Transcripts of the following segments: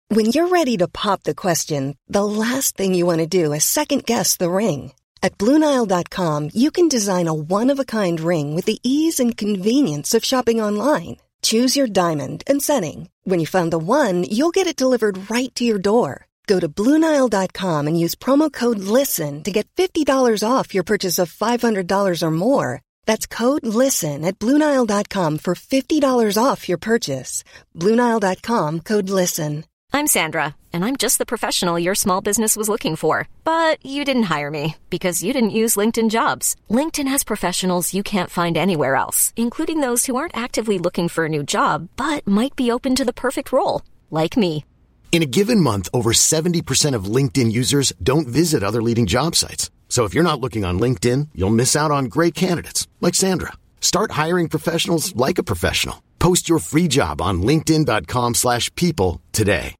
When you're ready to pop the question, the last thing you want to do is second-guess the ring. At BlueNile.com, you can design a one-of-a-kind ring with the ease and convenience of shopping online. Choose your diamond and setting. When you find the one, you'll get it delivered right to your door. Go to BlueNile.com and use promo code LISTEN to get $50 off your purchase of $500 or more. That's code LISTEN at BlueNile.com for $50 off your purchase. BlueNile.com, code LISTEN. I'm Sandra, and I'm just the professional your small business was looking for. But you didn't hire me because you didn't use LinkedIn Jobs. LinkedIn has professionals you can't find anywhere else, including those who aren't actively looking for a new job, but might be open to the perfect role, like me. In a given month, over 70% of LinkedIn users don't visit other leading job sites. So if you're not looking on LinkedIn, you'll miss out on great candidates like Sandra. Start hiring professionals like a professional. Post your free job on linkedin.com/people today.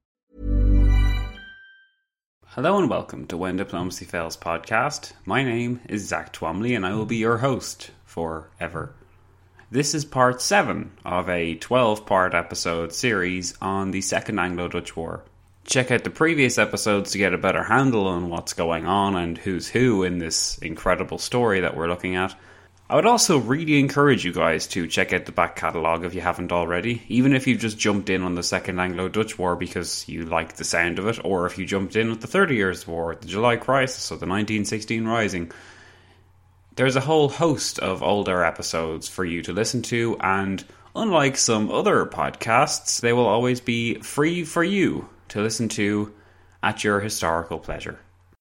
Hello and welcome to When Diplomacy Fails podcast. My name is Zach Twomley and I will be your host forever. This is part 7 of a 12-part episode series on the Second Anglo-Dutch War. Check out the previous episodes to get a better handle on what's going on and who's who in this incredible story that we're looking at. I would also really encourage you guys to check out the back catalogue if you haven't already, even if you've just jumped in on the Second Anglo-Dutch War because you like the sound of it, or if you jumped in with the 30 Years' War, the July Crisis, or the 1916 Rising. There's a whole host of older episodes for you to listen to, and unlike some other podcasts, they will always be free for you to listen to at your historical pleasure.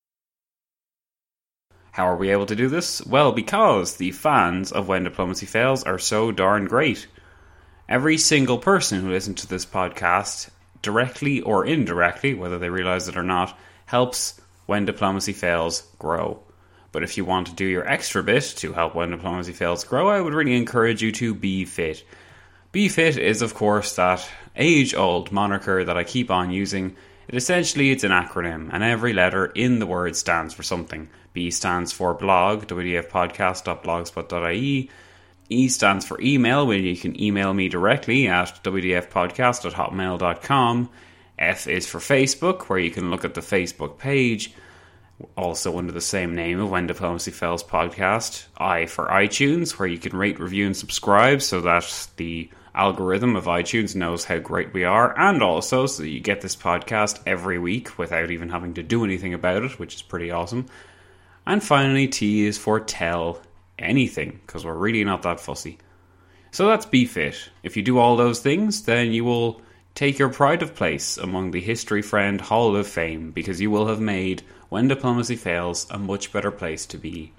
How are we able to do this? Well, because the fans of When Diplomacy Fails are so darn great. Every single person who listens to this podcast, directly or indirectly, whether they realise it or not, helps When Diplomacy Fails grow. But if you want to do your extra bit to help When Diplomacy Fails grow, I would really encourage you to be fit. Be fit is, of course, that age-old moniker that I keep on using. It's an acronym, and every letter in the word stands for something. B stands for blog, wdfpodcast.blogspot.ie. E stands for email, where you can email me directly at wdfpodcast@hotmail.com. F is for Facebook, where you can look at the Facebook page, also under the same name of When Diplomacy Fails podcast. I for iTunes, where you can rate, review, and subscribe so that the algorithm of iTunes knows how great we are, and also so that you get this podcast every week without even having to do anything about it, which is pretty awesome. And finally, T is for tell anything, because we're really not that fussy. So that's Be Fit. If you do all those things, then you will take your pride of place among the History Friend Hall of Fame, because you will have made When Diplomacy Fails a much better place to be.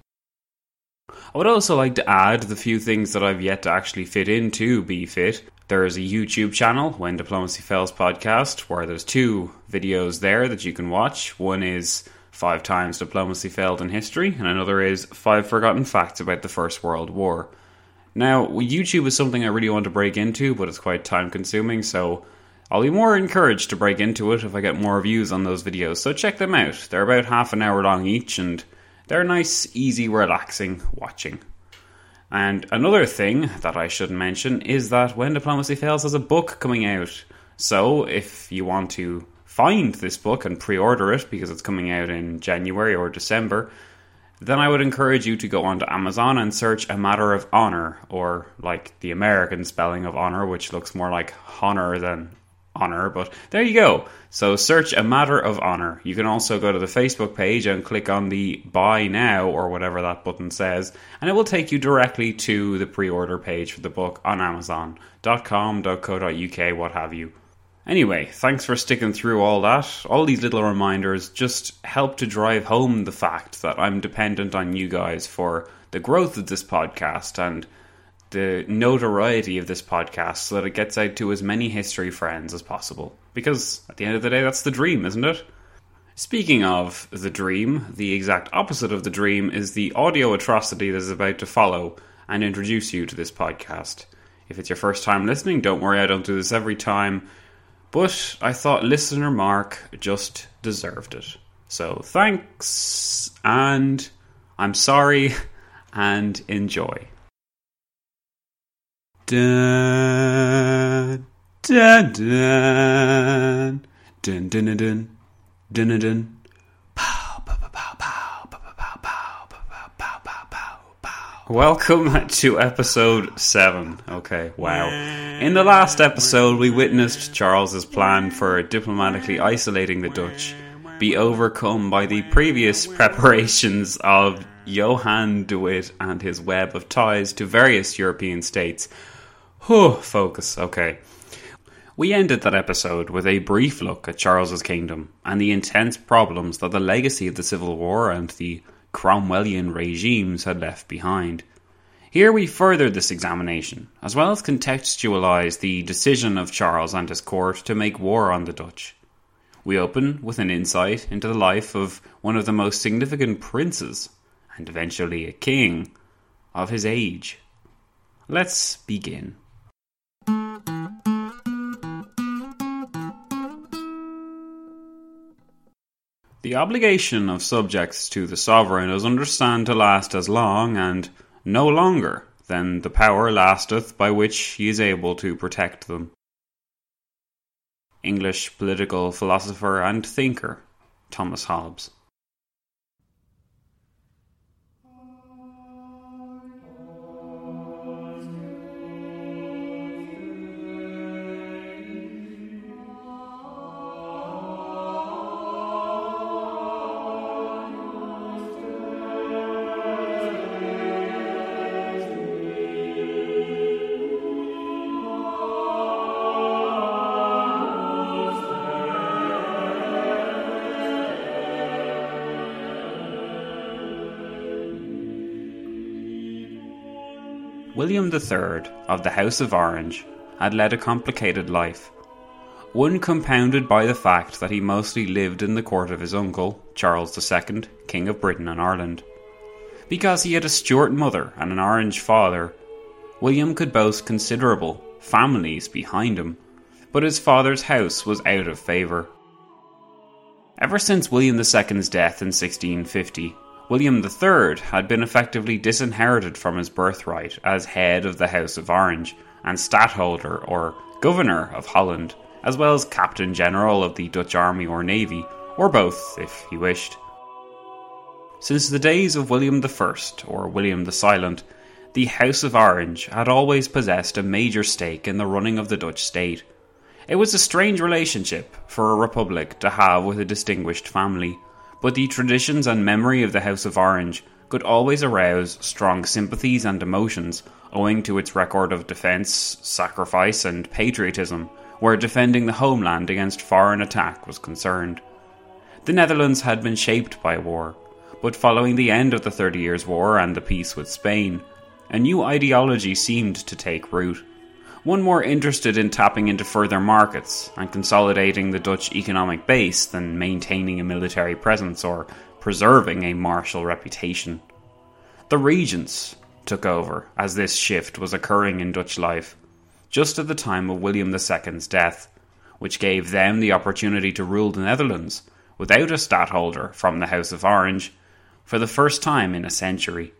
I would also like to add the few things that I've yet to actually fit into Be Fit. There is a YouTube channel, When Diplomacy Fails podcast, where there's 2 videos there that you can watch. One is 5 times diplomacy failed in history, and another is 5 forgotten facts about the First World War. Now, YouTube is something I really want to break into, but it's quite time consuming, so I'll be more encouraged to break into it if I get more views on those videos, so check them out. They're about half an hour long each, and they're nice, easy, relaxing watching. And another thing that I should mention is that When Diplomacy Fails has a book coming out. So if you want to find this book and pre-order it, because it's coming out in January or December, then I would encourage you to go onto Amazon and search A Matter of Honor, or like the American spelling of honor, which looks more like honor than honor, but there you go. So search A Matter of Honor. You can also go to the Facebook page and click on the Buy Now, or whatever that button says, and it will take you directly to the pre-order page for the book on Amazon.com.co.uk, what have you. Anyway, thanks for sticking through all that. All these little reminders just help to drive home the fact that I'm dependent on you guys for the growth of this podcast and the notoriety of this podcast so that it gets out to as many history friends as possible. Because at the end of the day, that's the dream, isn't it? Speaking of the dream, the exact opposite of the dream is the audio atrocity that is about to follow and introduce you to this podcast. If it's your first time listening, don't worry, I don't do this every time. But I thought listener Mark just deserved it. So thanks, and I'm sorry, and enjoy. Dun, dun, dun, Dun dun dun dun dun dun. Pow pow pow pow pow pow pow pow pow pow pow pow. Welcome to episode 7. Okay, wow. In the last episode, we witnessed Charles's plan for diplomatically isolating the Dutch be overcome by the previous preparations of Johan de Witt and his web of ties to various European states. Focus, okay. We ended that episode with a brief look at Charles's kingdom and the intense problems that the legacy of the Civil War and the Cromwellian regimes had left behind. Here we furthered this examination, as well as contextualise the decision of Charles and his court to make war on the Dutch. We open with an insight into the life of one of the most significant princes, and eventually a king, of his age. Let's begin. The obligation of subjects to the sovereign is understood to last as long and no longer than the power lasteth by which he is able to protect them. English political philosopher and thinker, Thomas Hobbes. William III of the House of Orange had led a complicated life, one compounded by the fact that he mostly lived in the court of his uncle, Charles II, King of Britain and Ireland. Because he had a Stuart mother and an Orange father, William could boast considerable families behind him, but his father's house was out of favour. Ever since William II's death in 1650, William III had been effectively disinherited from his birthright as head of the House of Orange and stadtholder or governor of Holland, as well as captain general of the Dutch army or navy, or both if he wished. Since the days of William I, or William the Silent, the House of Orange had always possessed a major stake in the running of the Dutch state. It was a strange relationship for a republic to have with a distinguished family, but the traditions and memory of the House of Orange could always arouse strong sympathies and emotions owing to its record of defence, sacrifice and patriotism, where defending the homeland against foreign attack was concerned. The Netherlands had been shaped by war, but following the end of the 30 Years' War and the peace with Spain, a new ideology seemed to take root. One more interested in tapping into further markets and consolidating the Dutch economic base than maintaining a military presence or preserving a martial reputation. The regents took over as this shift was occurring in Dutch life, just at the time of William II's death, which gave them the opportunity to rule the Netherlands without a stadtholder from the House of Orange for the first time in a century.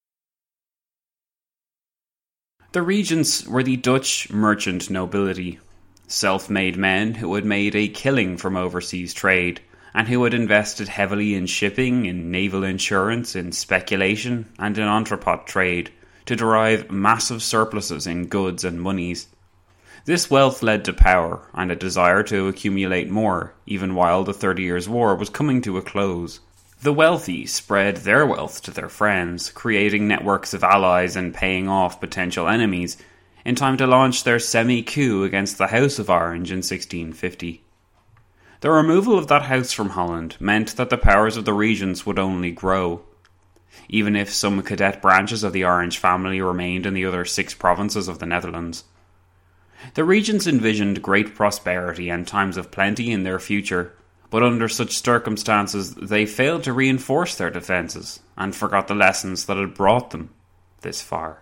The regents were the Dutch merchant nobility, self-made men who had made a killing from overseas trade, and who had invested heavily in shipping, in naval insurance, in speculation, and in entrepot trade, to derive massive surpluses in goods and monies. This wealth led to power, and a desire to accumulate more, even while the 30 Years' War was coming to a close. The wealthy spread their wealth to their friends, creating networks of allies and paying off potential enemies, in time to launch their semi-coup against the House of Orange in 1650. The removal of that house from Holland meant that the powers of the regents would only grow. Even if some cadet branches of the Orange family remained in the other 6 provinces of the Netherlands. The regents envisioned great prosperity and times of plenty in their future, but under such circumstances they failed to reinforce their defences and forgot the lessons that had brought them this far.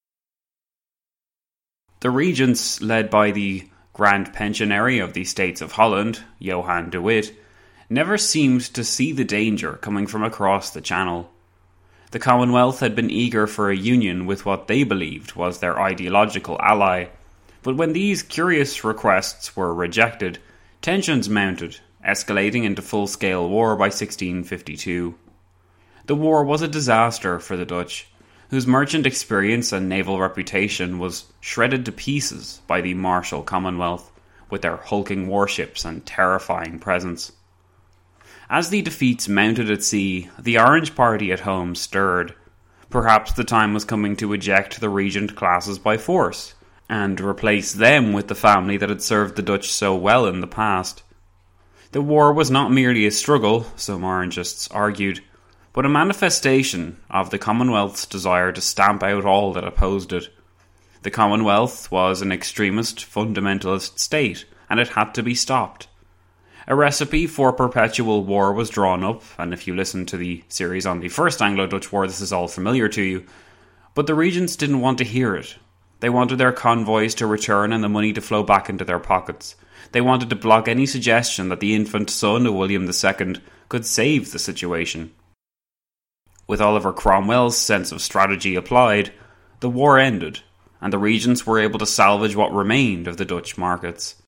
The regents, led by the Grand Pensionary of the States of Holland, Johan de Witt, never seemed to see the danger coming from across the Channel. The Commonwealth had been eager for a union with what they believed was their ideological ally, but when these curious requests were rejected, Tensions mounted, escalating into full-scale war by 1652. The war was a disaster for the Dutch, whose merchant experience and naval reputation was shredded to pieces by the Marshall Commonwealth, with their hulking warships and terrifying presence. As the defeats mounted at sea, the Orange Party at home stirred. Perhaps the time was coming to eject the regent classes by force, and replace them with the family that had served the Dutch so well in the past. The war was not merely a struggle, some Orangists argued, but a manifestation of the Commonwealth's desire to stamp out all that opposed it. The Commonwealth was an extremist, fundamentalist state, and it had to be stopped. A recipe for perpetual war was drawn up, and if you listen to the series on the First Anglo-Dutch War, this is all familiar to you. But the regents didn't want to hear it. They wanted their convoys to return and the money to flow back into their pockets. They wanted to block any suggestion that the infant son of William II could save the situation. With Oliver Cromwell's sense of strategy applied, the war ended, and the regents were able to salvage what remained of the Dutch markets.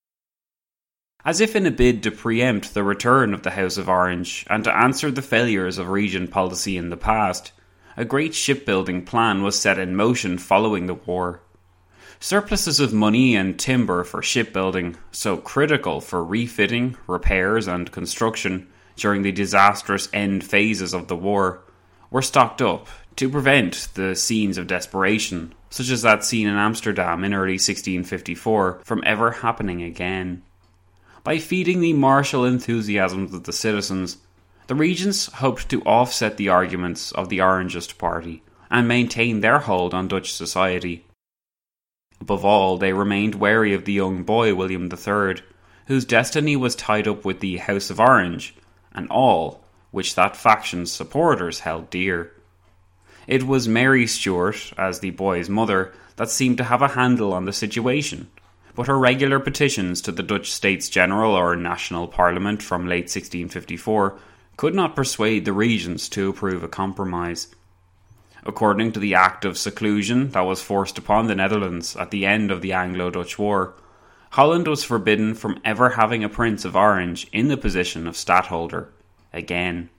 As if in a bid to preempt the return of the House of Orange and to answer the failures of regent policy in the past, a great shipbuilding plan was set in motion following the war. Surpluses of money and timber for shipbuilding, so critical for refitting, repairs and construction during the disastrous end phases of the war, were stocked up to prevent the scenes of desperation, such as that seen in Amsterdam in early 1654, from ever happening again. By feeding the martial enthusiasms of the citizens, the regents hoped to offset the arguments of the Orangist party and maintain their hold on Dutch society. Above all, they remained wary of the young boy William III, whose destiny was tied up with the House of Orange and all which that faction's supporters held dear. It was Mary Stuart, as the boy's mother, that seemed to have a handle on the situation, but her regular petitions to the Dutch States General or National Parliament from late 1654 could not persuade the regents to approve a compromise. According to the Act of Seclusion that was forced upon the Netherlands at the end of the Anglo-Dutch War, Holland was forbidden from ever having a Prince of Orange in the position of stadtholder again.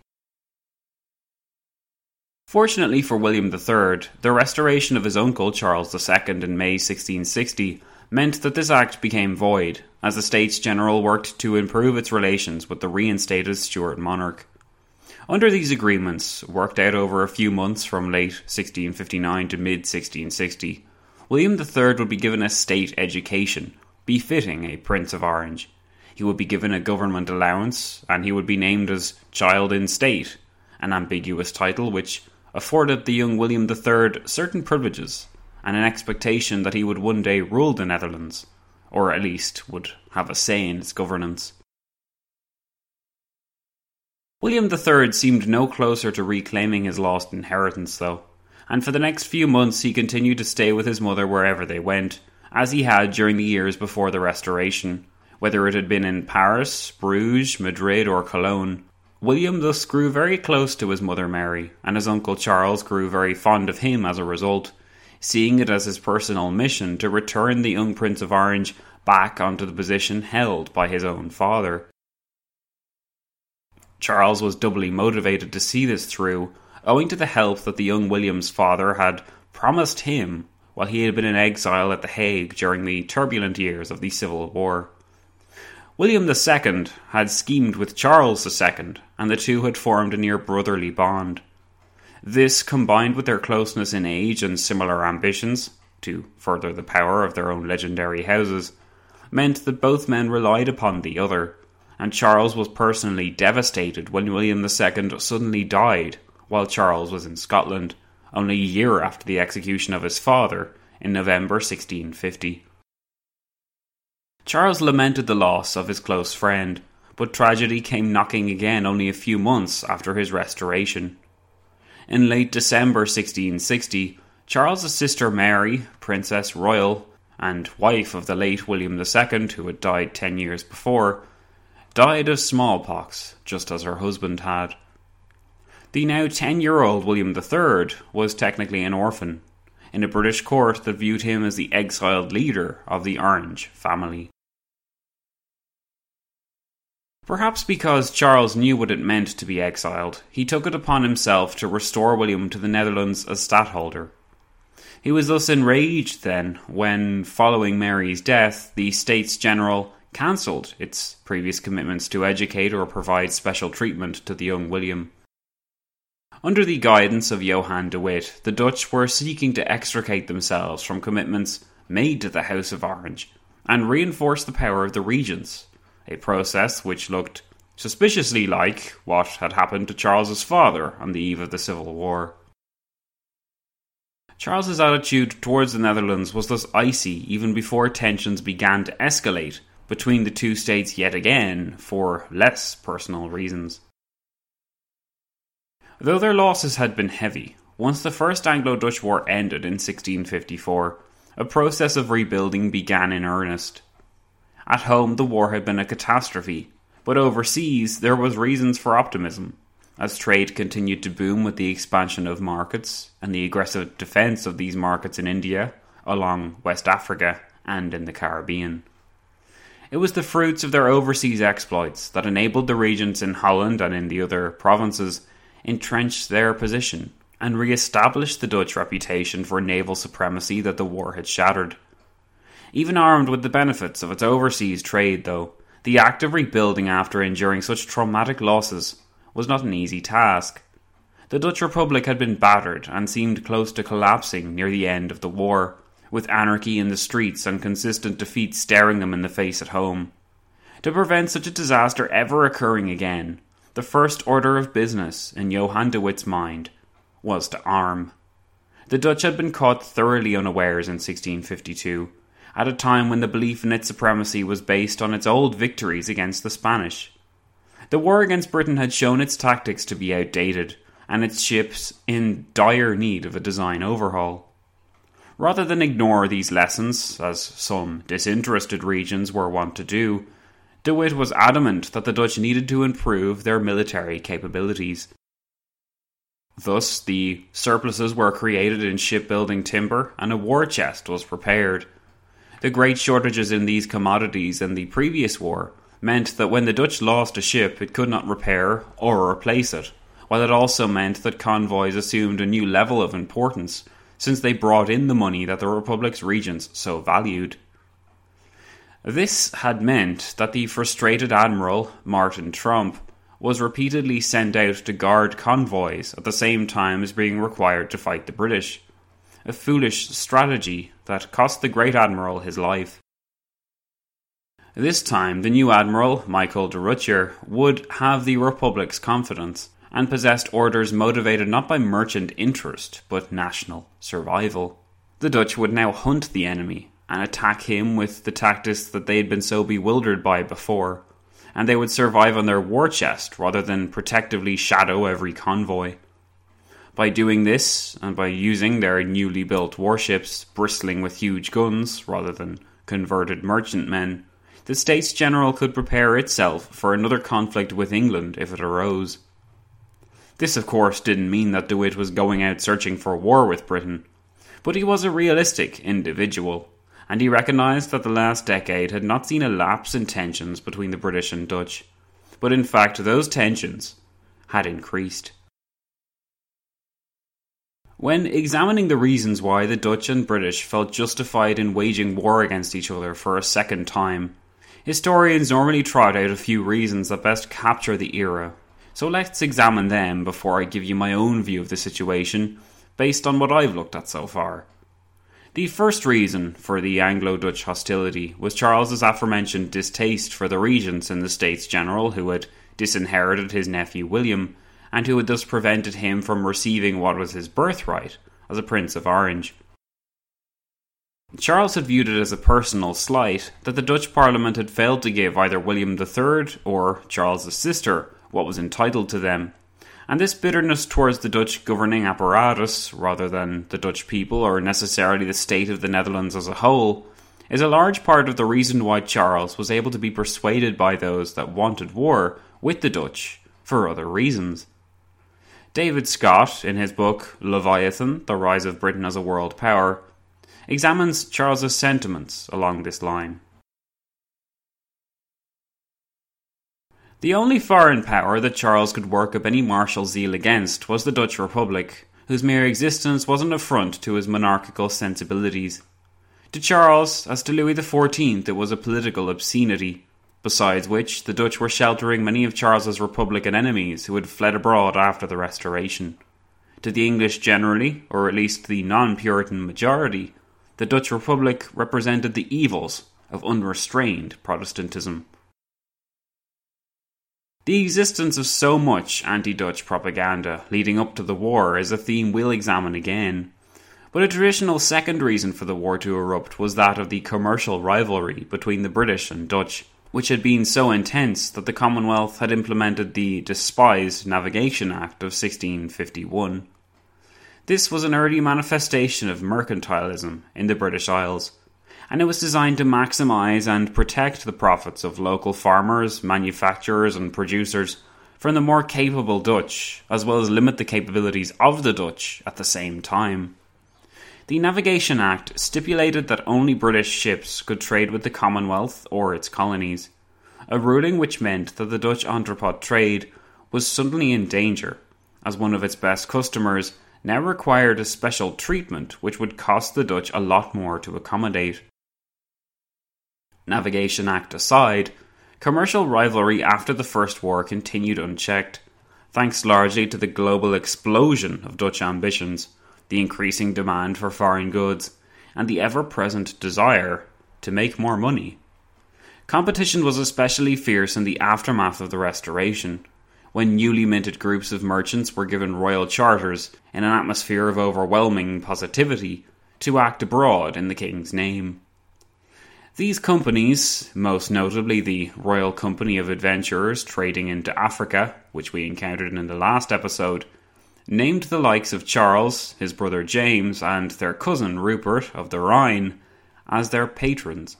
Fortunately for William III, the restoration of his uncle Charles II in May 1660 meant that this act became void, as the States General worked to improve its relations with the reinstated Stuart monarch. Under these agreements, worked out over a few months from late 1659 to mid-1660, William III would be given a state education, befitting a Prince of Orange. He would be given a government allowance, and he would be named as Child in State, an ambiguous title which afforded the young William III certain privileges and an expectation that he would one day rule the Netherlands, or at least would have a say in its governance. William III seemed no closer to reclaiming his lost inheritance, though, and for the next few months he continued to stay with his mother wherever they went, as he had during the years before the Restoration. Whether it had been in Paris, Bruges, Madrid or Cologne, William thus grew very close to his mother Mary, and his uncle Charles grew very fond of him as a result, seeing it as his personal mission to return the young Prince of Orange back onto the position held by his own father. Charles was doubly motivated to see this through, owing to the help that the young William's father had promised him while he had been in exile at The Hague during the turbulent years of the Civil War. William II had schemed with Charles II, and the two had formed a near brotherly bond. This, combined with their closeness in age and similar ambitions, to further the power of their own legendary houses, meant that both men relied upon the other, and Charles was personally devastated when William II suddenly died while Charles was in Scotland, only a year after the execution of his father in November 1650. Charles lamented the loss of his close friend, but tragedy came knocking again only a few months after his restoration. In late December 1660, Charles's sister Mary, Princess Royal, and wife of the late William II, who had died 10 years before, died of smallpox, just as her husband had. The now 10-year-old William III was technically an orphan, in a British court that viewed him as the exiled leader of the Orange family. Perhaps because Charles knew what it meant to be exiled, he took it upon himself to restore William to the Netherlands as stadtholder. He was thus enraged then when, following Mary's death, the States General cancelled its previous commitments to educate or provide special treatment to the young William. Under the guidance of Johan de Witt, the Dutch were seeking to extricate themselves from commitments made to the House of Orange and reinforce the power of the regents, a process which looked suspiciously like what had happened to Charles's father on the eve of the Civil War. Charles's attitude towards the Netherlands was thus icy even before tensions began to escalate between the two states yet again for less personal reasons. Though their losses had been heavy, once the First Anglo-Dutch War ended in 1654, a process of rebuilding began in earnest. At home, the war had been a catastrophe, but overseas there was reasons for optimism, as trade continued to boom with the expansion of markets and the aggressive defence of these markets in India, along West Africa, and in the Caribbean. It was the fruits of their overseas exploits that enabled the regents in Holland and in the other provinces entrench their position and re-establish the Dutch reputation for naval supremacy that the war had shattered. Even armed with the benefits of its overseas trade, though, the act of rebuilding after enduring such traumatic losses was not an easy task. The Dutch Republic had been battered and seemed close to collapsing near the end of the war, with anarchy in the streets and consistent defeat staring them in the face at home. To prevent such a disaster ever occurring again, the first order of business in Johan de Witt's mind was to arm. The Dutch had been caught thoroughly unawares in 1652, at a time when the belief in its supremacy was based on its old victories against the Spanish. The war against Britain had shown its tactics to be outdated, and its ships in dire need of a design overhaul. Rather than ignore these lessons, as some disinterested regions were wont to do, De Witt was adamant that the Dutch needed to improve their military capabilities. Thus, the surpluses were created in shipbuilding timber, and a war chest was prepared. The great shortages in these commodities in the previous war meant that when the Dutch lost a ship, it could not repair or replace it, while it also meant that convoys assumed a new level of importance, since they brought in the money that the Republic's regents so valued. This had meant that the frustrated Admiral, Martin Tromp, was repeatedly sent out to guard convoys at the same time as being required to fight the British, a foolish strategy that cost the great Admiral his life. This time, the new Admiral, Michael de Ruyter, would have the Republic's confidence, and possessed orders motivated not by merchant interest, but national survival. The Dutch would now hunt the enemy, and attack him with the tactics that they had been so bewildered by before, and they would survive on their war chest rather than protectively shadow every convoy. By doing this, and by using their newly built warships bristling with huge guns rather than converted merchantmen, the States General could prepare itself for another conflict with England if it arose. This, of course, didn't mean that De Witt was going out searching for war with Britain, but he was a realistic individual, and he recognised that the last decade had not seen a lapse in tensions between the British and Dutch, but in fact those tensions had increased. When examining the reasons why the Dutch and British felt justified in waging war against each other for a second time, historians normally trot out a few reasons that best capture the era. So let's examine them before I give you my own view of the situation, based on what I've looked at so far. The first reason for the Anglo-Dutch hostility was Charles's aforementioned distaste for the regents in the States General who had disinherited his nephew William, and who had thus prevented him from receiving what was his birthright as a Prince of Orange. Charles had viewed it as a personal slight that the Dutch Parliament had failed to give either William III or Charles's sister what was entitled to them, and this bitterness towards the Dutch governing apparatus, rather than the Dutch people or necessarily the state of the Netherlands as a whole, is a large part of the reason why Charles was able to be persuaded by those that wanted war with the Dutch for other reasons. David Scott, in his book Leviathan, The Rise of Britain as a World Power, examines Charles's sentiments along this line. The only foreign power that Charles could work up any martial zeal against was the Dutch Republic, whose mere existence was an affront to his monarchical sensibilities. To Charles, as to Louis XIV, it was a political obscenity, besides which the Dutch were sheltering many of Charles's Republican enemies who had fled abroad after the Restoration. To the English generally, or at least the non-Puritan majority, the Dutch Republic represented the evils of unrestrained Protestantism. The existence of so much anti-Dutch propaganda leading up to the war is a theme we'll examine again. But a traditional second reason for the war to erupt was that of the commercial rivalry between the British and Dutch, which had been so intense that the Commonwealth had implemented the despised Navigation Act of 1651. This was an early manifestation of mercantilism in the British Isles, and it was designed to maximise and protect the profits of local farmers, manufacturers and producers from the more capable Dutch, as well as limit the capabilities of the Dutch at the same time. The Navigation Act stipulated that only British ships could trade with the Commonwealth or its colonies, a ruling which meant that the Dutch entrepot trade was suddenly in danger, as one of its best customers now required a special treatment which would cost the Dutch a lot more to accommodate. Navigation Act aside, commercial rivalry after the First War continued unchecked, thanks largely to the global explosion of Dutch ambitions, the increasing demand for foreign goods, and the ever-present desire to make more money. Competition was especially fierce in the aftermath of the Restoration, when newly minted groups of merchants were given royal charters in an atmosphere of overwhelming positivity to act abroad in the king's name. These companies, most notably the Royal Company of Adventurers trading into Africa, which we encountered in the last episode, named the likes of Charles, his brother James, and their cousin Rupert of the Rhine as their patrons.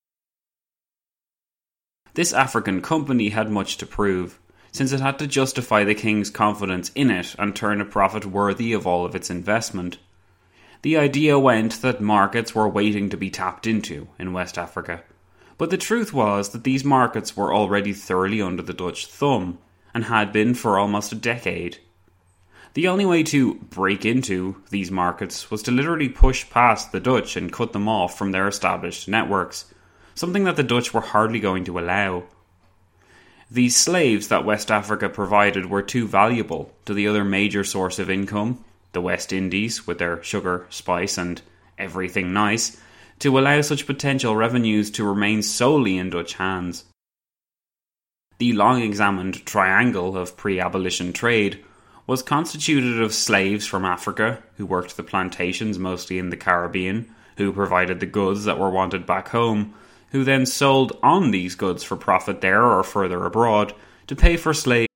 This African company had much to prove, since it had to justify the king's confidence in it and turn a profit worthy of all of its investment. The idea went that markets were waiting to be tapped into in West Africa, but the truth was that these markets were already thoroughly under the Dutch thumb, and had been for almost a decade. The only way to break into these markets was to literally push past the Dutch and cut them off from their established networks, something that the Dutch were hardly going to allow. These slaves that West Africa provided were too valuable to the other major source of income, the West Indies with their sugar, spice and everything nice, to allow such potential revenues to remain solely in Dutch hands. The long-examined triangle of pre-abolition trade was constituted of slaves from Africa, who worked the plantations mostly in the Caribbean, who provided the goods that were wanted back home, who then sold on these goods for profit there or further abroad to pay for slaves.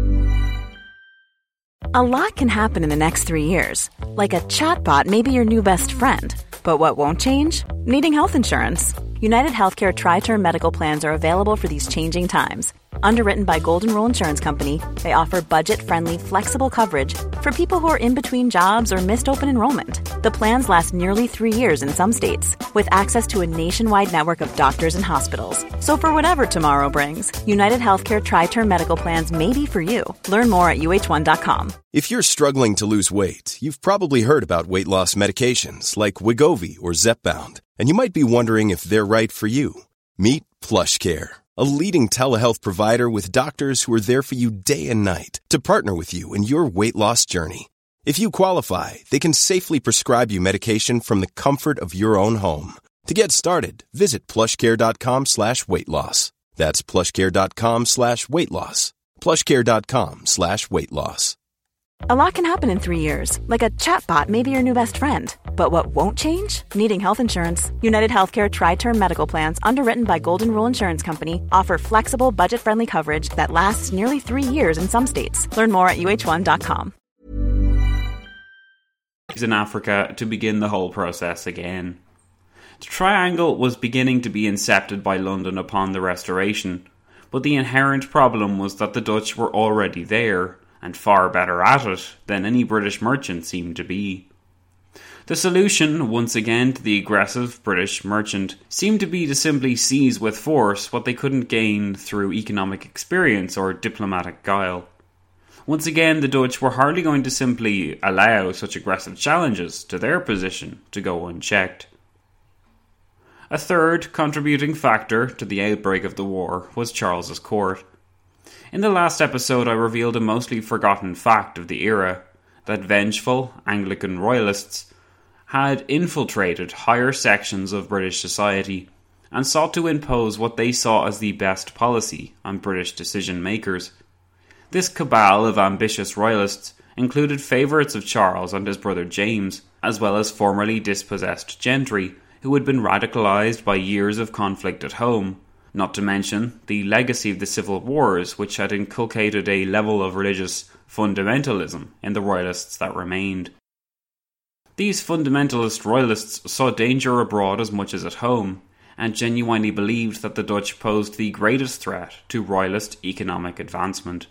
A lot can happen in the next 3 years. Like a chatbot may be your new best friend. But what won't change? Needing health insurance. United Healthcare Tri-Term Medical Plans are available for these changing times. Underwritten by Golden Rule Insurance Company, they offer budget-friendly, flexible coverage for people who are in between jobs or missed open enrollment. The plans last nearly 3 years in some states, with access to a nationwide network of doctors and hospitals. So for whatever tomorrow brings, United Healthcare Tri-Term Medical Plans may be for you. Learn more at uh1.com. If you're struggling to lose weight, you've probably heard about weight loss medications like Wegovy or Zepbound, and you might be wondering if they're right for you. Meet PlushCare, a leading telehealth provider with doctors who are there for you day and night to partner with you in your weight loss journey. If you qualify, they can safely prescribe you medication from the comfort of your own home. To get started, visit plushcare.com/weightloss. That's plushcare.com/weightloss. plushcare.com/weightloss. A lot can happen in 3 years, like a chatbot may be your new best friend. But what won't change? Needing health insurance. United Healthcare Tri-Term Medical Plans, underwritten by Golden Rule Insurance Company, offer flexible, budget-friendly coverage that lasts nearly 3 years in some states. Learn more at uh1.com. In Africa to begin the whole process again. The triangle was beginning to be incepted by London upon the Restoration, but the inherent problem was that the Dutch were already there, and far better at it than any British merchant seemed to be. The solution, once again, to the aggressive British merchant seemed to be to simply seize with force what they couldn't gain through economic experience or diplomatic guile. Once again, the Dutch were hardly going to simply allow such aggressive challenges to their position to go unchecked. A third contributing factor to the outbreak of the war was Charles's court. In the last episode, I revealed a mostly forgotten fact of the era, that vengeful Anglican royalists had infiltrated higher sections of British society and sought to impose what they saw as the best policy on British decision-makers. This cabal of ambitious royalists included favourites of Charles and his brother James, as well as formerly dispossessed gentry who had been radicalised by years of conflict at home, not to mention the legacy of the civil wars, which had inculcated a level of religious fundamentalism in the royalists that remained. These fundamentalist royalists saw danger abroad as much as at home, and genuinely believed that the Dutch posed the greatest threat to royalist economic advancement.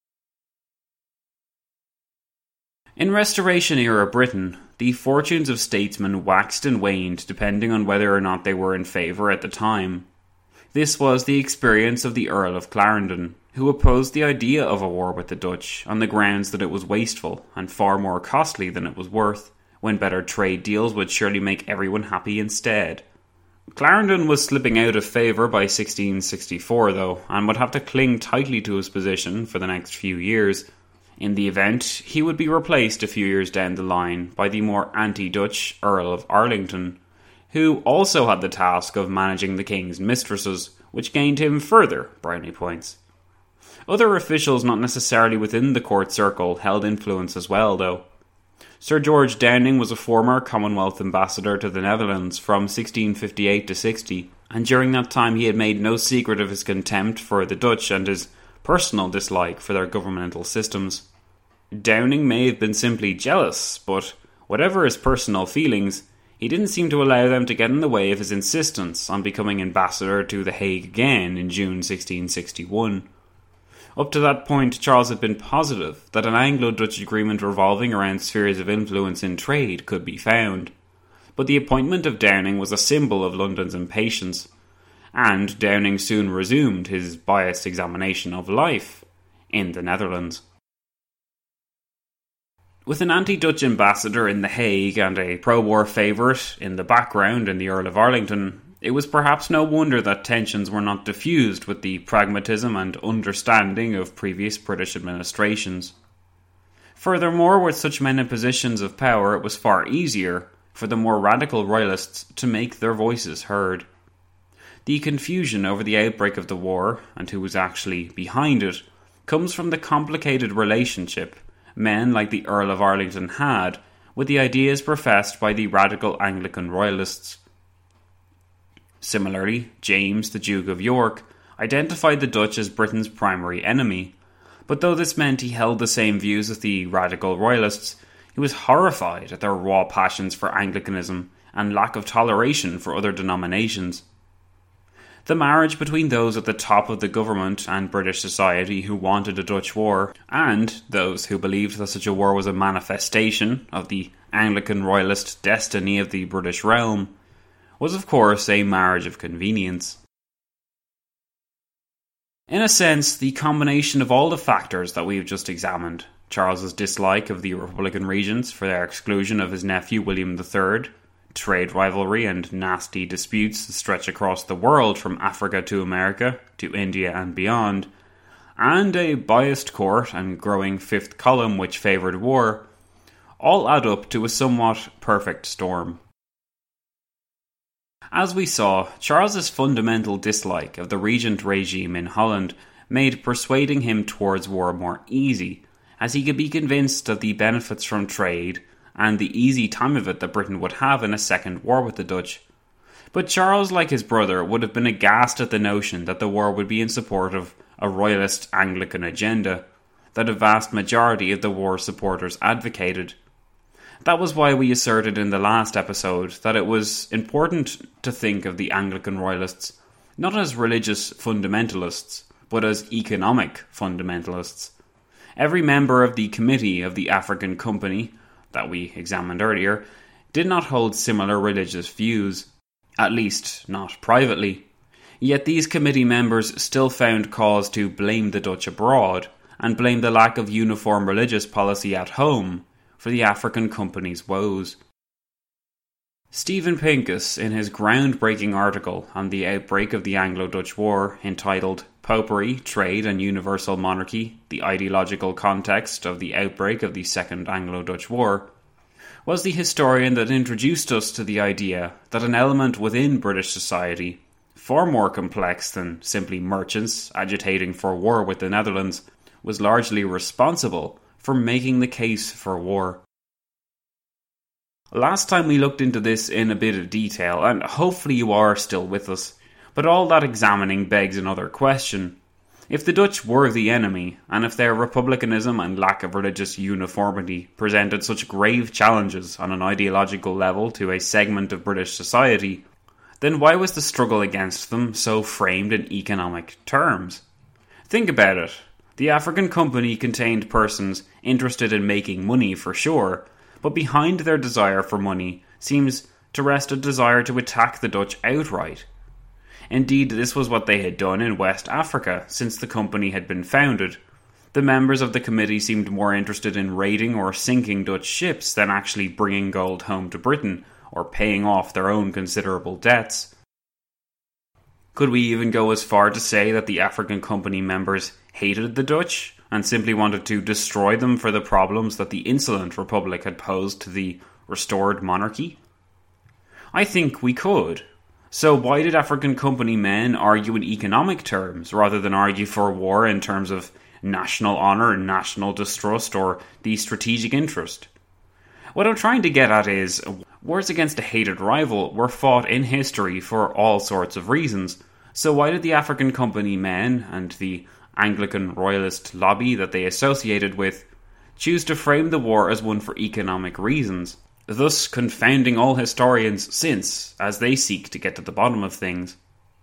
In Restoration-era Britain, the fortunes of statesmen waxed and waned depending on whether or not they were in favour at the time. This was the experience of the Earl of Clarendon, who opposed the idea of a war with the Dutch on the grounds that it was wasteful and far more costly than it was worth, when better trade deals would surely make everyone happy instead. Clarendon was slipping out of favour by 1664 though, and would have to cling tightly to his position for the next few years. In the event, he would be replaced a few years down the line by the more anti-Dutch Earl of Arlington, who also had the task of managing the king's mistresses, which gained him further brownie points. Other officials not necessarily within the court circle held influence as well, though. Sir George Downing was a former Commonwealth ambassador to the Netherlands from 1658 to 60, and during that time he had made no secret of his contempt for the Dutch and his personal dislike for their governmental systems. Downing may have been simply jealous, but whatever his personal feelings, he didn't seem to allow them to get in the way of his insistence on becoming ambassador to The Hague again in June 1661. Up to that point, Charles had been positive that an Anglo-Dutch agreement revolving around spheres of influence in trade could be found. But the appointment of Downing was a symbol of London's impatience, and Downing soon resumed his biased examination of life in the Netherlands. With an anti-Dutch ambassador in The Hague and a pro-war favourite in the background in the Earl of Arlington, it was perhaps no wonder that tensions were not diffused with the pragmatism and understanding of previous British administrations. Furthermore, with such men in positions of power, it was far easier for the more radical royalists to make their voices heard. The confusion over the outbreak of the war, and who was actually behind it, comes from the complicated relationship men like the Earl of Arlington had with the ideas professed by the radical Anglican royalists. Similarly, James, the Duke of York, identified the Dutch as Britain's primary enemy, but though this meant he held the same views as the radical royalists, he was horrified at their raw passions for Anglicanism and lack of toleration for other denominations. The marriage between those at the top of the government and British society who wanted a Dutch war, and those who believed that such a war was a manifestation of the Anglican royalist destiny of the British realm, was of course a marriage of convenience. In a sense, the combination of all the factors that we've just examined, Charles's dislike of the Republican regents for their exclusion of his nephew William III, trade rivalry and nasty disputes that stretch across the world from Africa to America, to India and beyond, and a biased court and growing fifth column which favoured war, all add up to a somewhat perfect storm. As we saw, Charles's fundamental dislike of the regent regime in Holland made persuading him towards war more easy, as he could be convinced of the benefits from trade and the easy time of it that Britain would have in a second war with the Dutch. But Charles, like his brother, would have been aghast at the notion that the war would be in support of a royalist Anglican agenda that a vast majority of the war supporters advocated. That was why we asserted in the last episode that it was important to think of the Anglican royalists not as religious fundamentalists, but as economic fundamentalists. Every member of the committee of the African Company that we examined earlier did not hold similar religious views, at least not privately. Yet these committee members still found cause to blame the Dutch abroad and blame the lack of uniform religious policy at home for the African Company's woes. Steven Pincus, in his groundbreaking article on the outbreak of the Anglo-Dutch War entitled Popery, Trade and Universal Monarchy, the Ideological Context of the Outbreak of the Second Anglo-Dutch War, was the historian that introduced us to the idea that an element within British society, far more complex than simply merchants agitating for war with the Netherlands, was largely responsible for making the case for war. Last time we looked into this in a bit of detail, and hopefully you are still with us, but all that examining begs another question. If the Dutch were the enemy, and if their republicanism and lack of religious uniformity presented such grave challenges on an ideological level to a segment of British society, then why was the struggle against them so framed in economic terms? Think about it. The African Company contained persons interested in making money for sure, but behind their desire for money seems to rest a desire to attack the Dutch outright. Indeed, this was what they had done in West Africa since the company had been founded. The members of the committee seemed more interested in raiding or sinking Dutch ships than actually bringing gold home to Britain or paying off their own considerable debts. Could we even go as far to say that the African Company members hated the Dutch and simply wanted to destroy them for the problems that the insolent republic had posed to the restored monarchy? I think we could. So why did African Company men argue in economic terms rather than argue for war in terms of national honour and national distrust or the strategic interest? What I'm trying to get at is, wars against a hated rival were fought in history for all sorts of reasons. So why did the African Company men and the Anglican royalist lobby that they associated with choose to frame the war as one for economic reasons, thus confounding all historians since, as they seek to get to the bottom of things?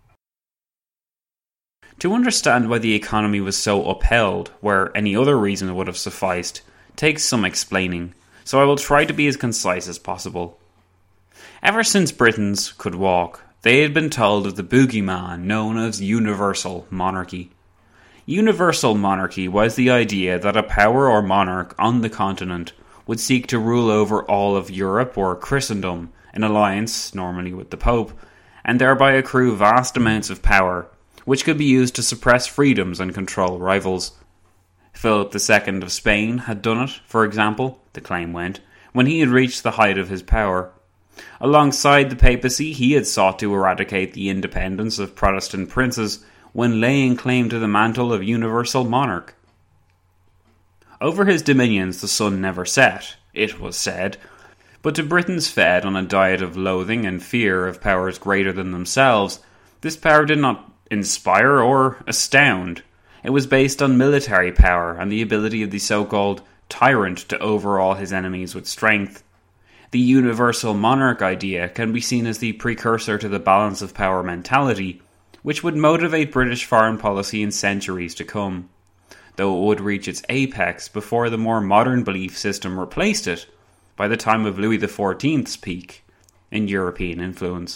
To understand why the economy was so upheld, where any other reason would have sufficed, takes some explaining, so I will try to be as concise as possible. Ever since Britons could walk, they had been told of the boogeyman known as universal monarchy. Universal monarchy was the idea that a power or monarch on the continent would seek to rule over all of Europe or Christendom in alliance, normally with the Pope, and thereby accrue vast amounts of power, which could be used to suppress freedoms and control rivals. Philip II of Spain had done it, for example, the claim went, when he had reached the height of his power. Alongside the papacy, he had sought to eradicate the independence of Protestant princes when laying claim to the mantle of universal monarch. Over his dominions the sun never set, it was said, but to Britons fed on a diet of loathing and fear of powers greater than themselves, this power did not inspire or astound. It was based on military power and the ability of the so-called tyrant to overawe his enemies with strength. The universal monarch idea can be seen as the precursor to the balance of power mentality, which would motivate British foreign policy in centuries to come, though it would reach its apex before the more modern belief system replaced it by the time of Louis XIV's peak in European influence.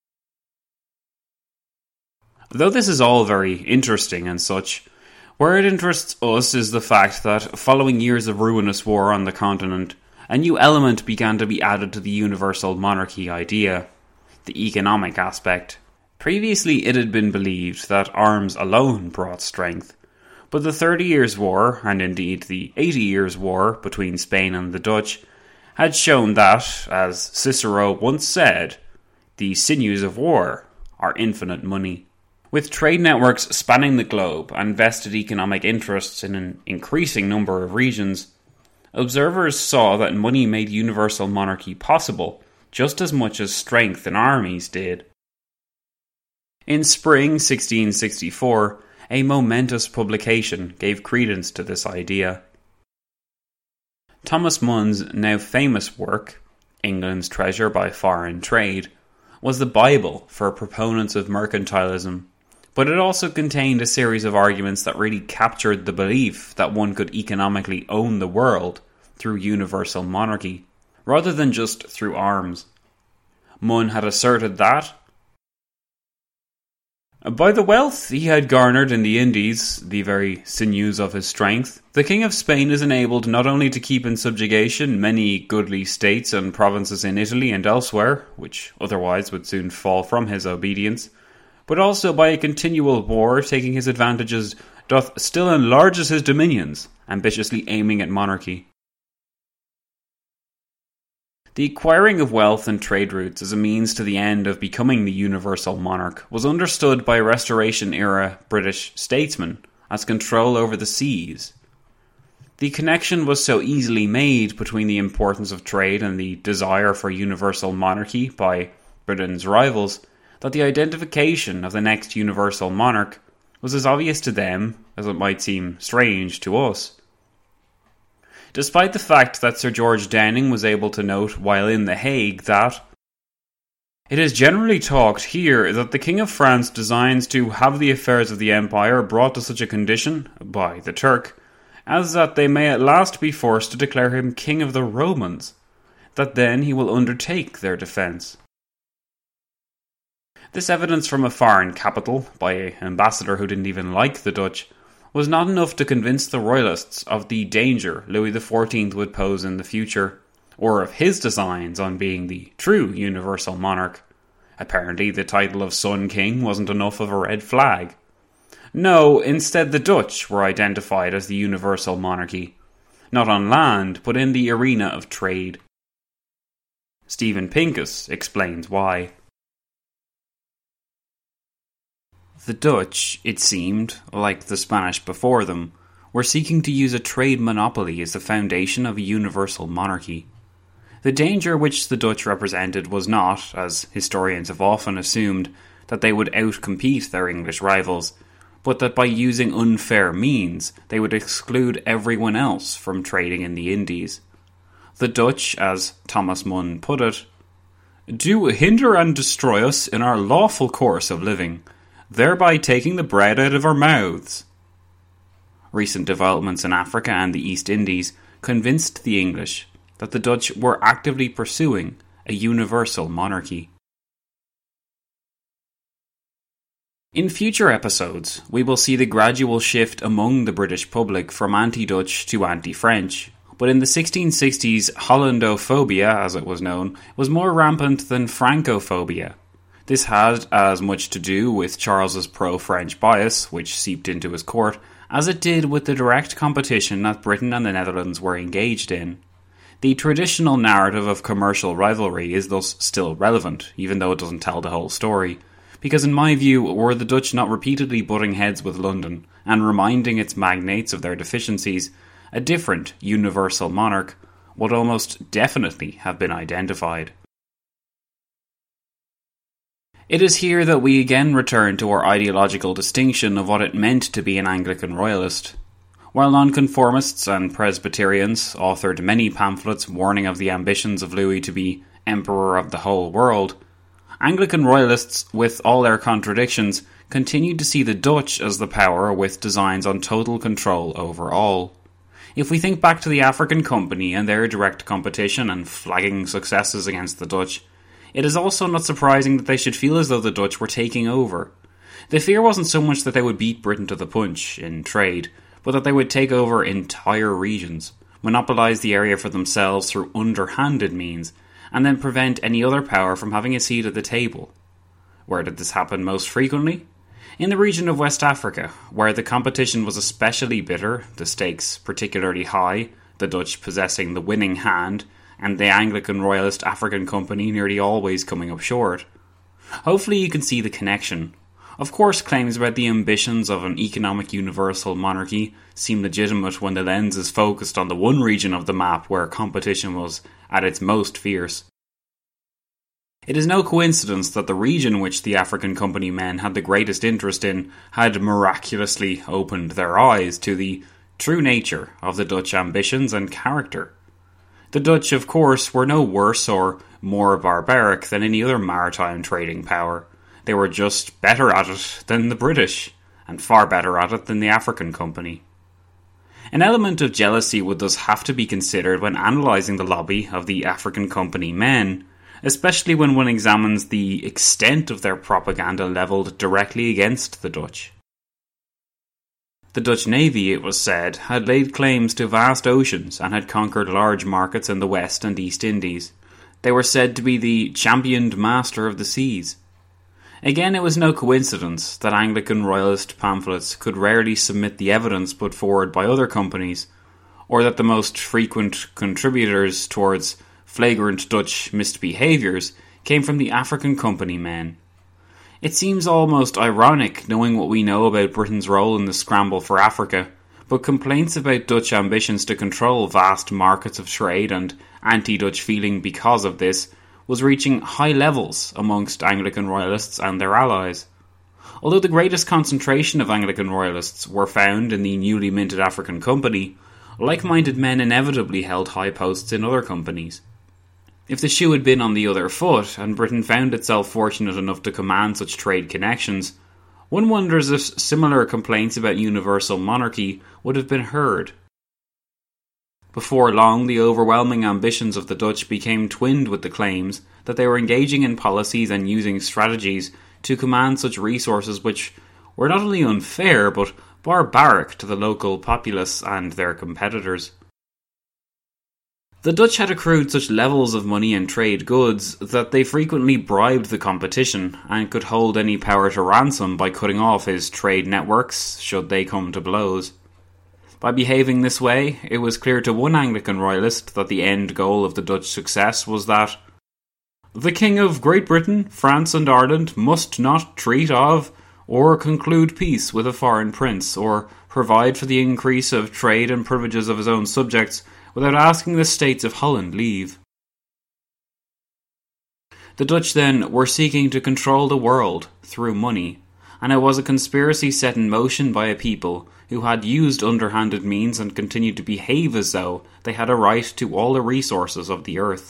Though this is all very interesting and such, where it interests us is the fact that, following years of ruinous war on the continent, a new element began to be added to the universal monarchy idea, the economic aspect. Previously it had been believed that arms alone brought strength, but the 30 Years' War, and indeed the 80 Years' War between Spain and the Dutch, had shown that, as Cicero once said, the sinews of war are infinite money. With trade networks spanning the globe and vested economic interests in an increasing number of regions, observers saw that money made universal monarchy possible just as much as strength in armies did. In spring 1664, a momentous publication gave credence to this idea. Thomas Munn's now famous work, England's Treasure by Foreign Trade, was the Bible for proponents of mercantilism, but it also contained a series of arguments that really captured the belief that one could economically own the world through universal monarchy, rather than just through arms. Mun had asserted that, by the wealth he had garnered in the Indies, the very sinews of his strength, the King of Spain is enabled not only to keep in subjugation many goodly states and provinces in Italy and elsewhere, which otherwise would soon fall from his obedience, but also by a continual war, taking his advantages, doth still enlarges his dominions, ambitiously aiming at monarchy. The acquiring of wealth and trade routes as a means to the end of becoming the universal monarch was understood by Restoration-era British statesmen as control over the seas. The connection was so easily made between the importance of trade and the desire for universal monarchy by Britain's rivals that the identification of the next universal monarch was as obvious to them as it might seem strange to us. Despite the fact that Sir George Downing was able to note while in The Hague that it is generally talked here that the King of France designs to have the affairs of the empire brought to such a condition, by the Turk, as that they may at last be forced to declare him King of the Romans, that then he will undertake their defence. This evidence from a foreign capital, by an ambassador who didn't even like the Dutch, was not enough to convince the royalists of the danger Louis XIV would pose in the future, or of his designs on being the true universal monarch. Apparently the title of Sun King wasn't enough of a red flag. No, instead the Dutch were identified as the universal monarchy, not on land, but in the arena of trade. Stephen Pincus explains why. The Dutch, it seemed, like the Spanish before them, were seeking to use a trade monopoly as the foundation of a universal monarchy. The danger which the Dutch represented was not, as historians have often assumed, that they would outcompete their English rivals, but that by using unfair means they would exclude everyone else from trading in the Indies. The Dutch, as Thomas Mun put it, do hinder and destroy us in our lawful course of living, thereby taking the bread out of our mouths. Recent developments in Africa and the East Indies convinced the English that the Dutch were actively pursuing a universal monarchy. In future episodes, we will see the gradual shift among the British public from anti-Dutch to anti-French, but in the 1660s, Hollandophobia, as it was known, was more rampant than Francophobia. This had as much to do with Charles's pro-French bias, which seeped into his court, as it did with the direct competition that Britain and the Netherlands were engaged in. The traditional narrative of commercial rivalry is thus still relevant, even though it doesn't tell the whole story, because in my view, were the Dutch not repeatedly butting heads with London, and reminding its magnates of their deficiencies, a different universal monarch would almost definitely have been identified. It is here that we again return to our ideological distinction of what it meant to be an Anglican royalist. While nonconformists and Presbyterians authored many pamphlets warning of the ambitions of Louis to be Emperor of the whole world, Anglican royalists, with all their contradictions, continued to see the Dutch as the power with designs on total control over all. If we think back to the African Company and their direct competition and flagging successes against the Dutch, it is also not surprising that they should feel as though the Dutch were taking over. The fear wasn't so much that they would beat Britain to the punch in trade, but that they would take over entire regions, monopolise the area for themselves through underhanded means, and then prevent any other power from having a seat at the table. Where did this happen most frequently? In the region of West Africa, where the competition was especially bitter, the stakes particularly high, the Dutch possessing the winning hand, and the Anglican Royalist African Company nearly always coming up short. Hopefully you can see the connection. Of course, claims about the ambitions of an economic universal monarchy seem legitimate when the lens is focused on the one region of the map where competition was at its most fierce. It is no coincidence that the region which the African Company men had the greatest interest in had miraculously opened their eyes to the true nature of the Dutch ambitions and character. The Dutch, of course, were no worse or more barbaric than any other maritime trading power. They were just better at it than the British, and far better at it than the African Company. An element of jealousy would thus have to be considered when analysing the lobby of the African Company men, especially when one examines the extent of their propaganda levelled directly against the Dutch. The Dutch Navy, it was said, had laid claims to vast oceans and had conquered large markets in the West and East Indies. They were said to be the championed master of the seas. Again, it was no coincidence that Anglican royalist pamphlets could rarely submit the evidence put forward by other companies, or that the most frequent contributors towards flagrant Dutch misbehaviours came from the African Company men. It seems almost ironic knowing what we know about Britain's role in the scramble for Africa, but complaints about Dutch ambitions to control vast markets of trade and anti-Dutch feeling because of this was reaching high levels amongst Anglican royalists and their allies. Although the greatest concentration of Anglican royalists were found in the newly minted African Company, like-minded men inevitably held high posts in other companies. If the shoe had been on the other foot, and Britain found itself fortunate enough to command such trade connections, one wonders if similar complaints about universal monarchy would have been heard. Before long, the overwhelming ambitions of the Dutch became twinned with the claims that they were engaging in policies and using strategies to command such resources which were not only unfair but barbaric to the local populace and their competitors. The Dutch had accrued such levels of money and trade goods that they frequently bribed the competition and could hold any power to ransom by cutting off his trade networks should they come to blows. By behaving this way, it was clear to one Anglican royalist that the end goal of the Dutch success was that the King of Great Britain, France and Ireland must not treat of or conclude peace with a foreign prince, or provide for the increase of trade and privileges of his own subjects without asking the States of Holland leave. The Dutch then were seeking to control the world through money, and it was a conspiracy set in motion by a people who had used underhanded means and continued to behave as though they had a right to all the resources of the earth.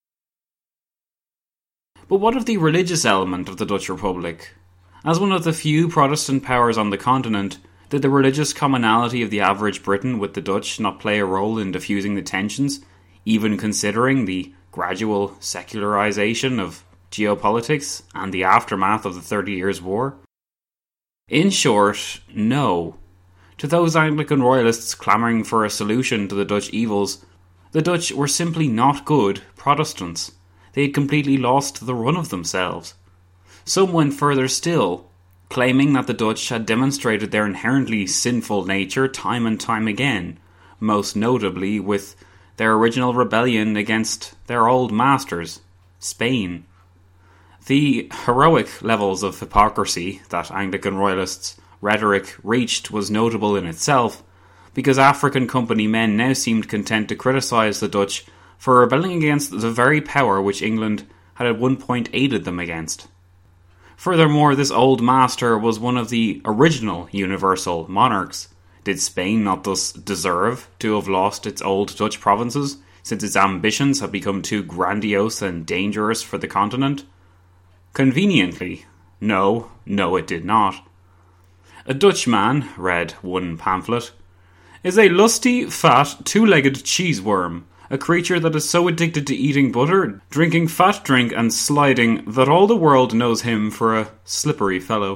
But what of the religious element of the Dutch Republic? As one of the few Protestant powers on the continent, did the religious commonality of the average Briton with the Dutch not play a role in diffusing the tensions, even considering the gradual secularisation of geopolitics and the aftermath of the 30 Years' War? In short, no. To those Anglican royalists clamouring for a solution to the Dutch evils, the Dutch were simply not good Protestants. They had completely lost the run of themselves. Some went further still, claiming that the Dutch had demonstrated their inherently sinful nature time and time again, most notably with their original rebellion against their old masters, Spain. The heroic levels of hypocrisy that Anglican royalists' rhetoric reached was notable in itself, because African Company men now seemed content to criticise the Dutch for rebelling against the very power which England had at one point aided them against. Furthermore, this old master was one of the original universal monarchs. Did Spain not thus deserve to have lost its old Dutch provinces, since its ambitions had become too grandiose and dangerous for the continent? Conveniently, no, it did not. A Dutchman, read one pamphlet, is a lusty, fat, two-legged cheeseworm, a creature that is so addicted to eating butter, drinking fat drink and sliding that all the world knows him for a slippery fellow.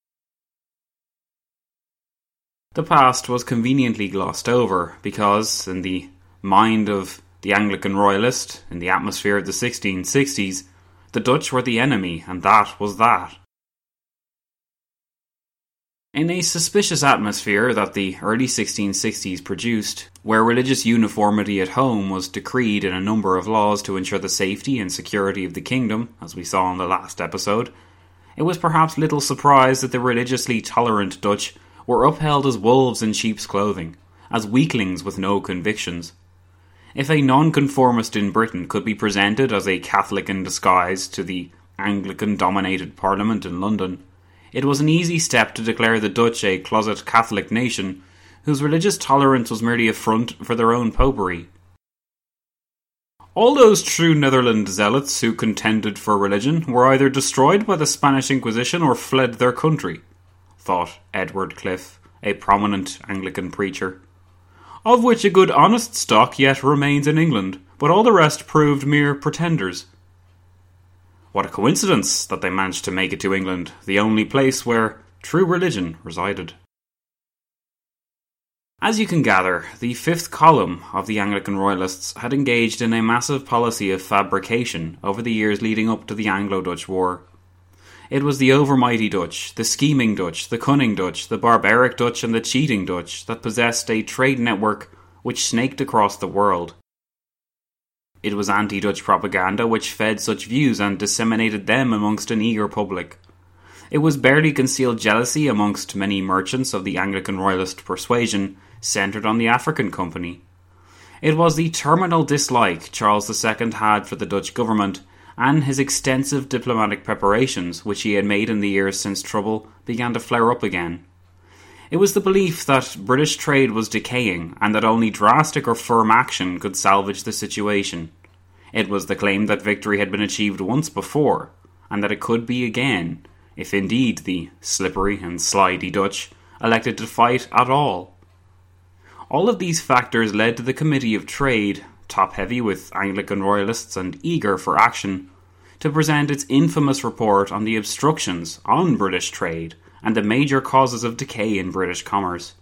The past was conveniently glossed over because, in the mind of the Anglican royalist, in the atmosphere of the 1660s, the Dutch were the enemy, and that was that. In a suspicious atmosphere that the early 1660s produced, where religious uniformity at home was decreed in a number of laws to ensure the safety and security of the kingdom, as we saw in the last episode, it was perhaps little surprise that the religiously tolerant Dutch were upheld as wolves in sheep's clothing, as weaklings with no convictions. If a nonconformist in Britain could be presented as a Catholic in disguise to the Anglican-dominated Parliament in London, it was an easy step to declare the Dutch a closet Catholic nation whose religious tolerance was merely a front for their own popery. All those true Netherland zealots who contended for religion were either destroyed by the Spanish Inquisition or fled their country, thought Edward Cliffe, a prominent Anglican preacher. of which a good honest stock yet remains in England, but all the rest proved mere pretenders. What a coincidence that they managed to make it to England, the only place where true religion resided. As you can gather, the fifth column of the Anglican Royalists had engaged in a massive policy of fabrication over the years leading up to the Anglo-Dutch War. It was the overmighty Dutch, the scheming Dutch, the cunning Dutch, the barbaric Dutch and the cheating Dutch that possessed a trade network which snaked across the world. It was anti-Dutch propaganda which fed such views and disseminated them amongst an eager public. It was barely concealed jealousy amongst many merchants of the Anglican Royalist persuasion centred on the African Company. It was the terminal dislike Charles II had for the Dutch government and his extensive diplomatic preparations which he had made in the years since trouble began to flare up again. It was the belief that British trade was decaying and that only drastic or firm action could salvage the situation. It was the claim that victory had been achieved once before, and that it could be again, if indeed the slippery and slidey Dutch elected to fight at all. All of these factors led to the Committee of Trade, top-heavy with Anglican Royalists and eager for action, to present its infamous report on the obstructions on British trade and the major causes of decay in British commerce.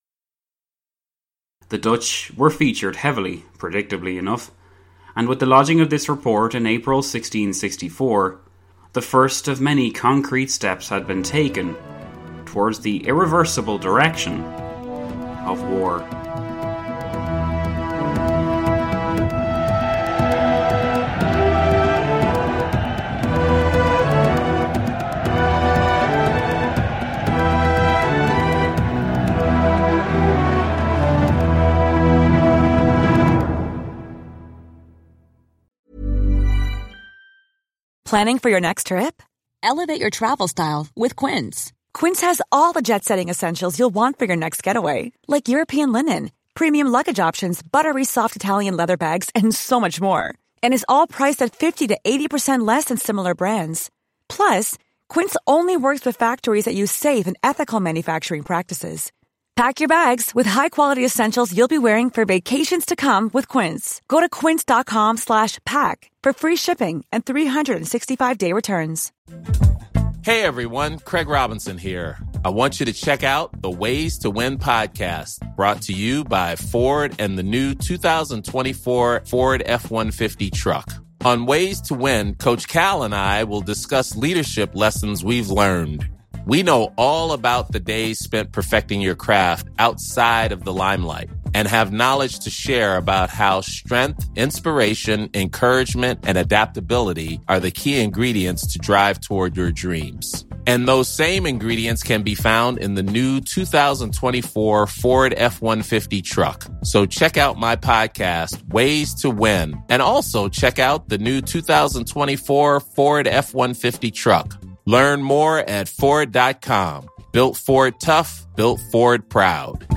The Dutch were featured heavily, predictably enough, and with the lodging of this report in April 1664, the first of many concrete steps had been taken towards the irreversible direction of war. Planning for your next trip? Elevate your travel style with Quince. Quince has all the jet-setting essentials you'll want for your next getaway, like European linen, premium luggage options, buttery soft Italian leather bags, and so much more. And is all priced at 50 to 80% less than similar brands. Plus, Quince only works with factories that use safe and ethical manufacturing practices. Pack your bags with high-quality essentials you'll be wearing for vacations to come with Quince. Go to quince.com/pack for free shipping and 365-day returns. Hey everyone, Craig Robinson here. I want you to check out the Ways to Win podcast, brought to you by Ford and the new 2024 Ford F-150 truck. On Ways to Win, Coach Cal and I will discuss leadership lessons we've learned. We know all about the days spent perfecting your craft outside of the limelight and have knowledge to share about how strength, inspiration, encouragement, and adaptability are the key ingredients to drive toward your dreams. And those same ingredients can be found in the new 2024 Ford F-150 truck. So check out my podcast, Ways to Win, and also check out the new 2024 Ford F-150 truck. Learn more at Ford.com. Built Ford tough, built Ford proud.